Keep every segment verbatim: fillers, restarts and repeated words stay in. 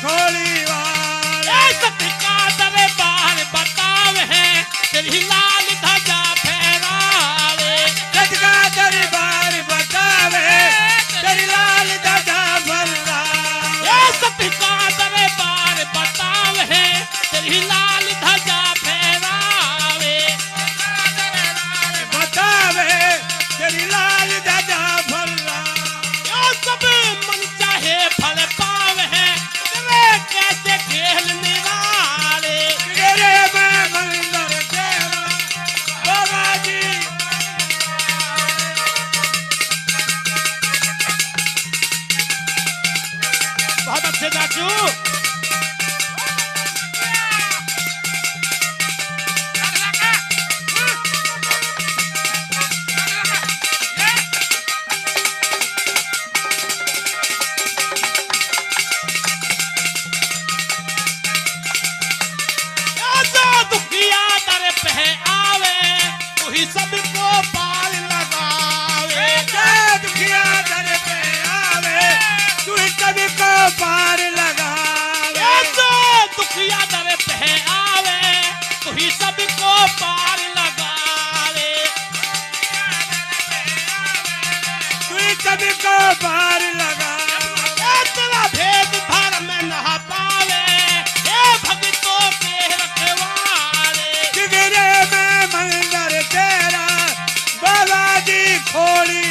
खोली वाले सतका दरबार बतावे है तेरी लाल ध्वजा फहरावे सतका दरबार बतावे तेरी लाल ध्वजा फहरावे सतका दरबार बतावे है तेरी लाल ध्वजा फहरावे बतावे तेरी लाल ध्वजा फहरावे सब मन चाहे फल पावे है तेरे कैसे खेल निराले तेरे में मंदिर तेरा बाबा जी बहुत अच्छे चाचू सबको पार लगावे दुखिया दर पे आवे तू सभी को पार लगावे तो दुखिया दर पे आवे तू ही सबको पार लगावे तू सभी को पार लगावे तेरा भेद भर में नहा पावे हे भक्तों के रखवाले जिगरे में मंदिर तेरा बाबा जी खोली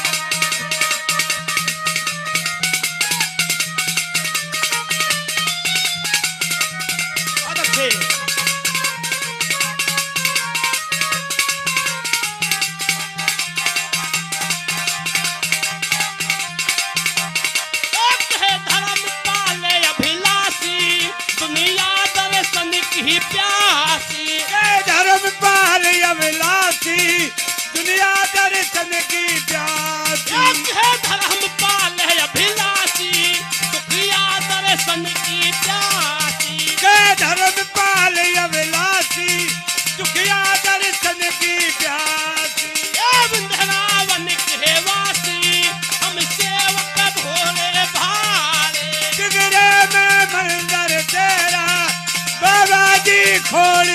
बहुत अच्छे धर्म पाले अभिलाषी दुनिया दर्शन की प्यासी धर्म पाल अभिलाषी दुनिया दर्शन की प्यासी धर्म पाल अभिलाषी दुनिया दर्शन की प्यासी धर्म पाल अभिलाषी दुखिया दर्शन की प्यासी वृंदावन के वासी हम सेवक भोले भाले जिगरे में मंदिर तेरा बाबा जी खोली